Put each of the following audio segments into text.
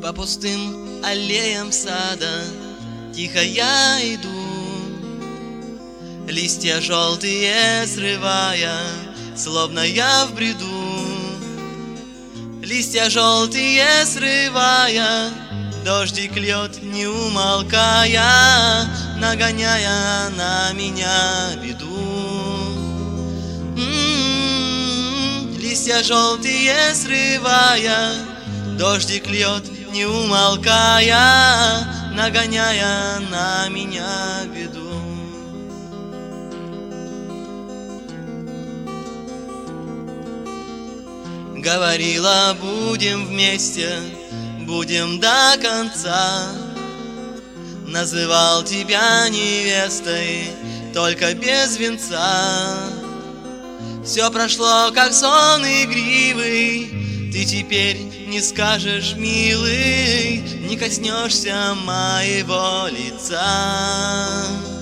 По пустым аллеям сада тихо я иду, листья желтые срывая, словно я в бреду. Листья желтые срывая, дождик льет, не умолкая, нагоняя на меня беду. Листья желтые срывая, дождик льет, не умолкая, нагоняя на меня беду. Говорила, будем вместе, будем до конца. Называл тебя невестой, только без венца. Все прошло, как сон игривый, ты теперь не скажешь, милый, не коснешься моего лица.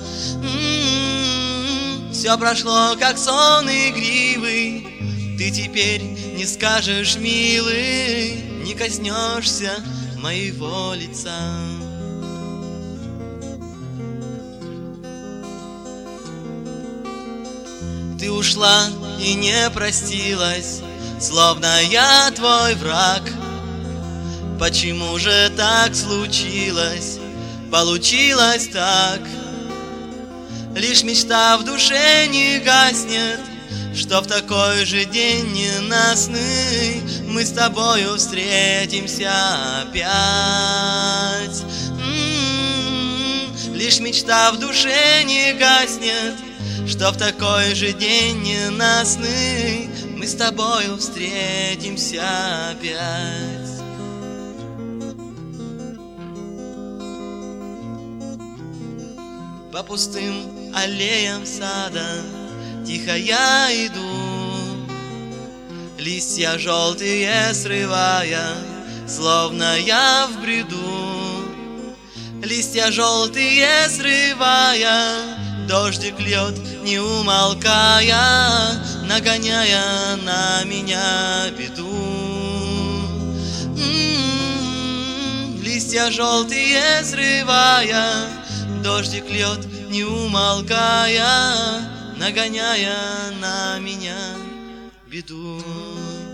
Все прошло, как сон игривый, ты теперь не скажешь, милый, не коснешься моего лица. Ты ушла и не простилась, словно я твой враг. Почему же так случилось, получилось так? Лишь мечта в душе не гаснет, что в такой же день ненастный мы с тобою встретимся опять. Лишь мечта в душе не гаснет, что в такой же день ненастный мы с тобою встретимся опять. По пустым аллеям сада тихо я иду, листья желтые срывая, словно я в бреду. Листья желтые срывая, дождик льет, не умолкая, нагоняя на меня беду. Листья желтые срывая, дождик льет, не умолкая, нагоняя на меня беду.